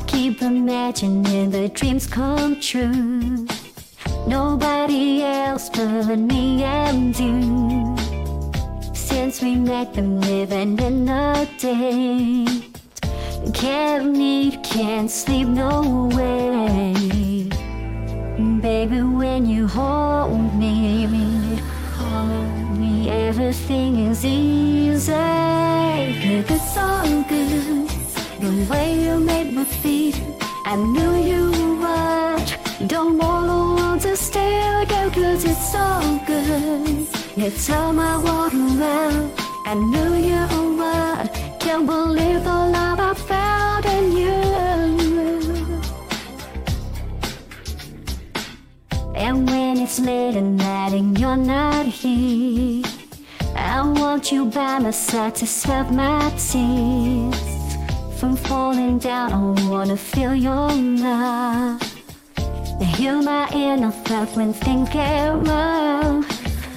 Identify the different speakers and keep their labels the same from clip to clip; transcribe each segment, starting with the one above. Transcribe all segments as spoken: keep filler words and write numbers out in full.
Speaker 1: keep imagining the dreams come true. Nobody else but me and you. Since we met, been living in the day. Can't eat, can't sleep, no way. Baby, when you hold me, hold me, everything is easy. It's all good, the way you made me feel. I knew you would. Don't wanna want to stay again, cause it's all good. You turn my world around. I knew you would. Can't believe the love I found in you. And when it's late at night and you're not here, I want you by my side to stop my tears from falling down. I wanna feel your love, heal my inner thoughts when things get wrong.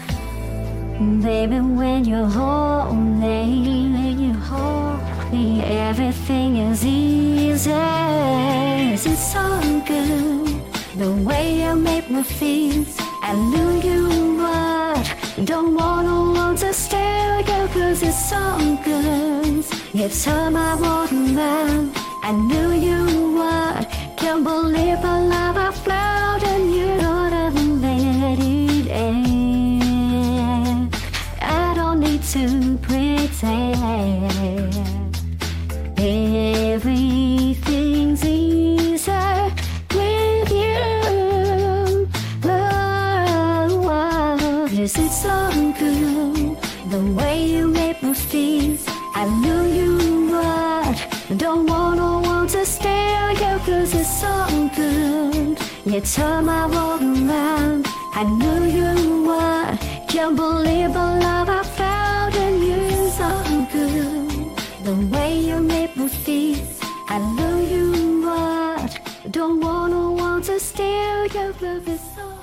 Speaker 1: Baby, when you hold me, when you hold me, everything is easy. It's so good, the way you make me feel. I knew you would. Don't wanna want to stay again, cause it's so good. You turn my world around. I knew you would. Can't believe the love I found in you. Let it end. I don't need to pretend. Everything's easier with you. Oh, oh, yes, it's so good, the way you make me feel. I knew you would. Don't wanna want to stay again, cause it's so good. You turn my world around. I knew you would. Can't believe the love I found in you. So good, the way you make me feel. I knew you would. Don't wanna want to stay again, cause it's so